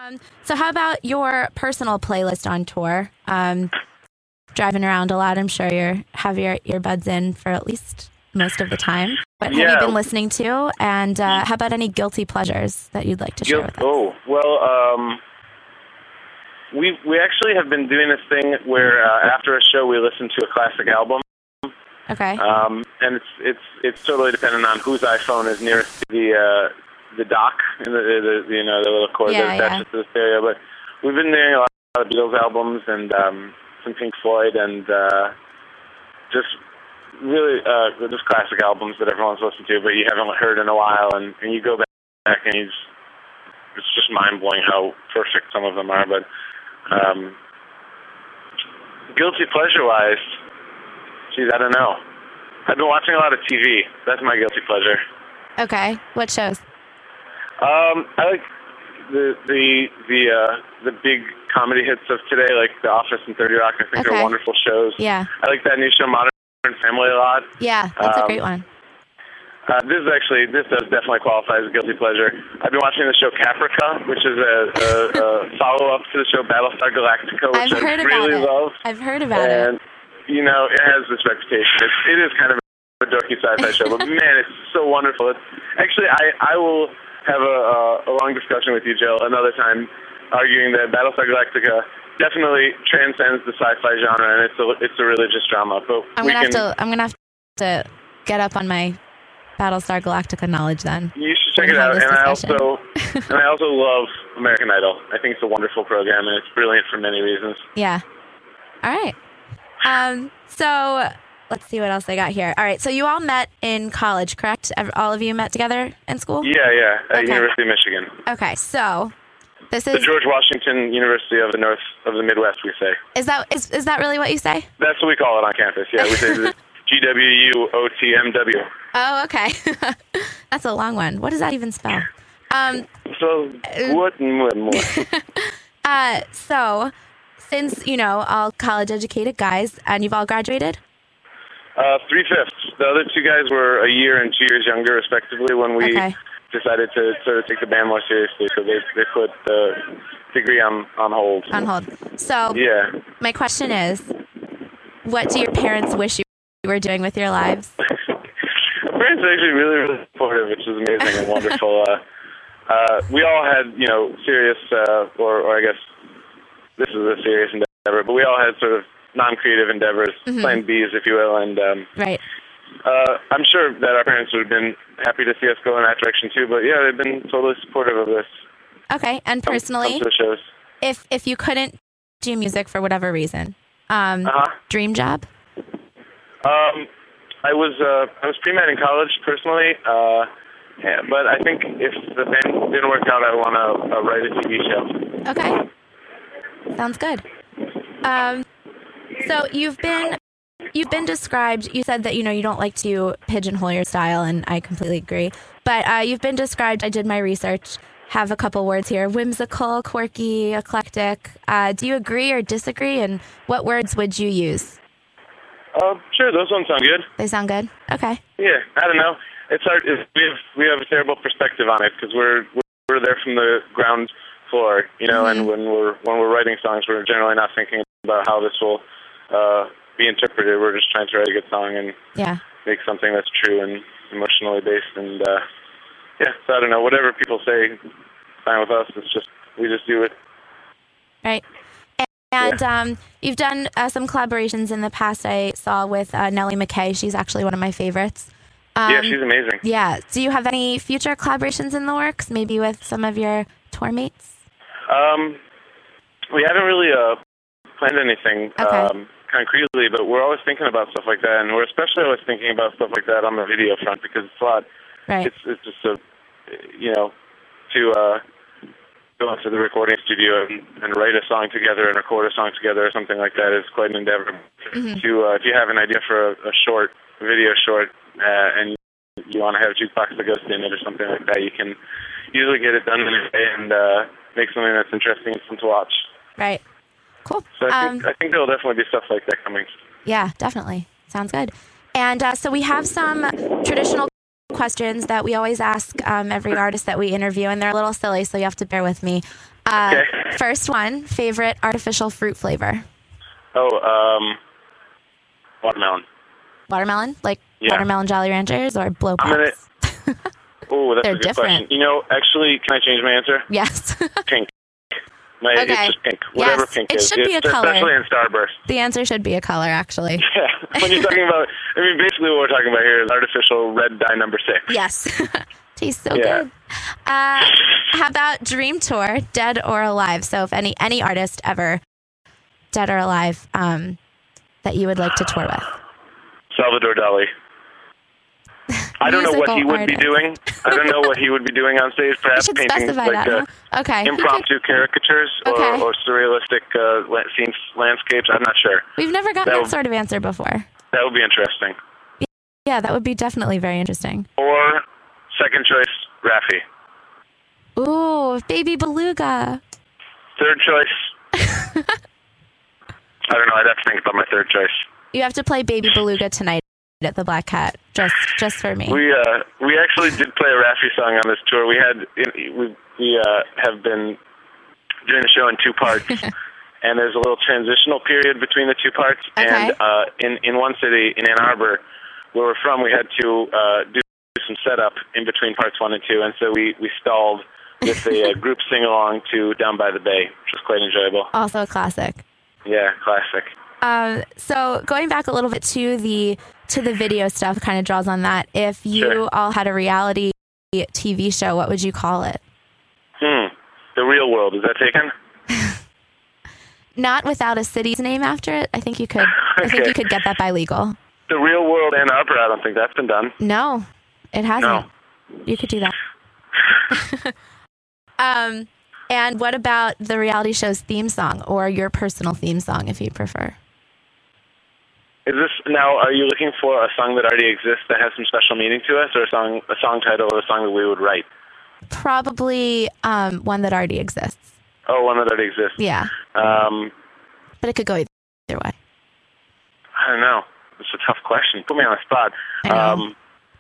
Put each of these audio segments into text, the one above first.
So how about your personal playlist on tour? Driving around a lot, I'm sure you have your earbuds in for at least most of the time. What have you been listening to? And how about any guilty pleasures that you'd like to share with us? Oh, well, we actually have been doing this thing where after a show we listen to a classic album. Okay. And it's totally dependent on whose iPhone is nearest to the dock and the little cord that attaches to the stereo. But we've been doing a lot of Beatles albums and some Pink Floyd and just really just classic albums that everyone's listened to, but you haven't heard in a while. And you go back and it's just mind blowing how perfect some of them are. But guilty pleasure wise. Geez, I don't know. I've been watching a lot of TV. That's my guilty pleasure. Okay. What shows? I like the big comedy hits of today, like The Office and 30 Rock. I think are wonderful shows. Yeah. I like that new show, Modern Family, a lot. Yeah, that's a great one. This does definitely qualify as a guilty pleasure. I've been watching the show Caprica, which is a follow-up to the show Battlestar Galactica, which I really love. I've heard about it. You know, it has this reputation. It is kind of a dorky sci-fi show, but man, it's so wonderful. Actually, I will have a long discussion with you, Jill, another time, arguing that Battlestar Galactica definitely transcends the sci-fi genre, and it's a religious drama. But I'm gonna have to get up on my Battlestar Galactica knowledge then. You should check it out. And I also love American Idol. I think it's a wonderful program, and it's brilliant for many reasons. Yeah. All right. So let's see what else I got here. All right. So you all met in college, correct? All of you met together in school? Yeah. At University of Michigan. Okay. So this is the George Washington University of the Midwest, we say. Is that really what you say? That's what we call it on campus. Yeah, we say the GWUOTMW. Oh, okay. That's a long one. What does that even spell? So what more? So since, all college-educated guys, and you've all graduated? 3/5. The other two guys were a year and 2 years younger, respectively, when we decided to sort of take the band more seriously. So they put the degree on hold. On hold. So my question is, what do your parents wish you were doing with your lives? My parents are actually really, really supportive, which is amazing and wonderful. We all had, serious, or I guess this is a serious endeavor, but we all had sort of non-creative endeavors, plan Bs, if you will, and right. I'm sure that our parents would have been happy to see us go in that direction too, but yeah, they've been totally supportive of this. Okay, and personally, come to the shows. If you couldn't do music for whatever reason, dream job? I was pre-med in college personally, but I think if the band didn't work out, I want to write a TV show. Okay. Sounds good. So you've been described, you said that, you don't like to pigeonhole your style, and I completely agree. But you've been described, I did my research, have a couple words here, whimsical, quirky, eclectic. Do you agree or disagree, and what words would you use? Sure, those ones sound good. They sound good? Okay. Yeah, I don't know. It's hard. We have a terrible perspective on it because we're there from the ground floor, and when we're writing songs, we're generally not thinking about how this will be interpreted. We're just trying to write a good song and make something that's true and emotionally based. And so I don't know. Whatever people say, fine with us. We just do it. Right. And you've done some collaborations in the past. I saw with Nellie McKay. She's actually one of my favorites. Yeah, she's amazing. Yeah. Do you have any future collaborations in the works? Maybe with some of your tour mates? We haven't really planned anything concretely, but we're always thinking about stuff like that, and we're especially always thinking about stuff like that on the video front because it's a lot. Right. It's just to go into the recording studio and write a song together and record a song together or something like that is quite an endeavor. If you have an idea for a short video short and you want to have Jukebox the Ghost in it or something like that, you can usually get it done in a day and make something that's interesting and fun to watch. Right. Cool. So I think there'll definitely be stuff like that coming. Yeah, definitely. Sounds good. And so we have some traditional questions that we always ask every artist that we interview, and they're a little silly, so you have to bear with me. Okay. First one, favorite artificial fruit flavor? Watermelon. Watermelon? Like Yeah. watermelon Jolly Ranchers or blow pops? Oh, that's They're a good different. question. Actually, can I change my answer? Yes. Pink. Okay. It's just pink. Whatever Yes, pink it is. should be a color. Especially in Starburst. The answer should be a color, actually. Yeah. When you're talking about, basically what we're talking about here is artificial red dye number 6. Yes. Tastes so Yeah. good. How about dream tour, dead or alive? So if any artist ever, dead or alive, that you would like to tour with. Salvador Dali. I don't know what he would be Musical doing. I don't know what he would be doing on stage. I Perhaps should painting specify like that. Huh? Okay. impromptu caricatures Okay. or surrealistic scenes, landscapes. I'm not sure. We've never gotten that sort of answer before. That would be interesting. Yeah, that would be definitely very interesting. Or second choice, Raffi. Ooh, Baby Beluga. Third choice. I don't know. I'd have to think about my third choice. You have to play Baby Beluga tonight at the Black Cat, just for me. We actually did play a Raffi song on this tour. We have been doing the show in 2 parts, and there's a little transitional period between the 2 parts. Okay. And in one city, in Ann Arbor, where we're from, we had to do some setup in between parts 1 and 2, and so we stalled with a group sing along to Down by the Bay, which was quite enjoyable. Also a classic. Yeah, classic. So going back a little bit to the video stuff, kind of draws on that. If you Sure. all had a reality TV show, what would you call it? The Real World, is that taken? Not without a city's name after it. I think you could. I think you could get that by legal. The Real World Ann Arbor, I don't think that's been done. No, it hasn't. No. You could do that. And what about the reality show's theme song, or your personal theme song, if you prefer? Is this now? Are you looking for a song that already exists that has some special meaning to us, or a song title, or a song that we would write? Probably one that already exists. Oh, one that already exists. Yeah. But it could go either way. I don't know. It's a tough question. Put me on the spot. I know.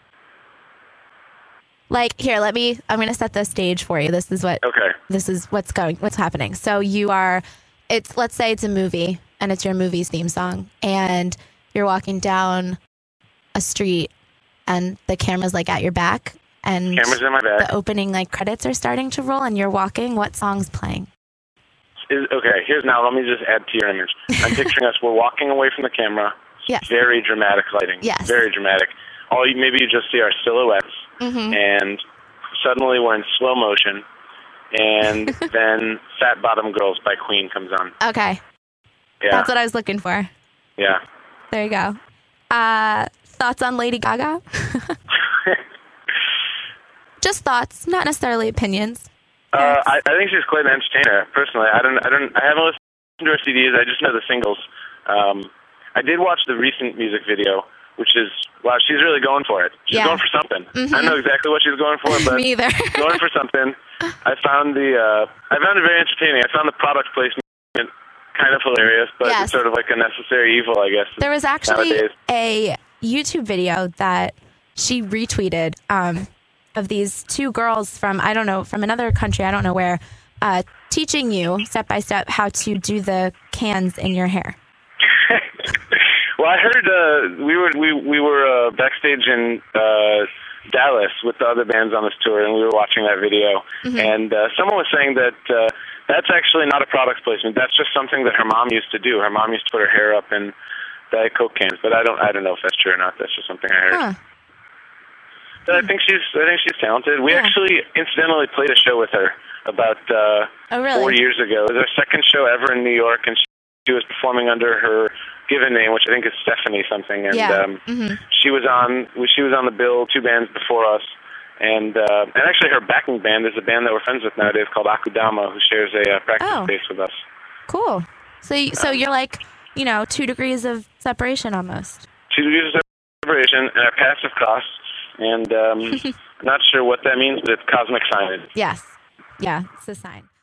Like, here, I'm going to set the stage for you. This is what's happening. So let's say it's a movie, and it's your movie's theme song, and you're walking down a street, and the camera's like at your back, and Camera's in my back. the opening credits are starting to roll, and you're walking. What song's playing? Okay, let me just add to your image. I'm picturing us, we're walking away from the camera. Yes. Very dramatic lighting. Yes. Very dramatic. Maybe you just see our silhouettes, and suddenly we're in slow motion, and then Fat Bottom Girls by Queen comes on. Okay. Yeah. That's what I was looking for. Yeah. There you go. Thoughts on Lady Gaga? Just thoughts, not necessarily opinions. I think she's quite an entertainer. Personally, I haven't listened to her CDs. I just know the singles. I did watch the recent music video, which is she's really going for it. She's going for something. I don't know exactly what she's going for, but Me either. going for something. I found it very entertaining. I found the product placement kind of hilarious, but Yes. it's sort of like a necessary evil, I guess. There was actually nowadays. a YouTube video that she retweeted of these 2 girls from another country, I don't know where, teaching you step by step how to do the cans in your hair. Well, I heard we were backstage in Dallas with the other bands on this tour, and we were watching that video. And someone was saying that that's actually not a product placement. That's just something that her mom used to do. Her mom used to put her hair up in Diet Coke cans, but I don't know if that's true or not. That's just something I heard. Huh. But I think she's talented. We actually incidentally played a show with her about Oh, really? 4 years ago. It was our second show ever in New York, and she was performing under her given name, which I think is Stephanie something. And she was on the bill 2 bands before us. And actually her backing band is a band that we're friends with nowadays called Akudama, who shares a practice space with us. Cool. So you're like, 2 degrees of separation almost. 2 degrees of separation, and our paths have crossed. And I'm not sure what that means, but it's cosmic signage. Yes. Yeah, it's a sign.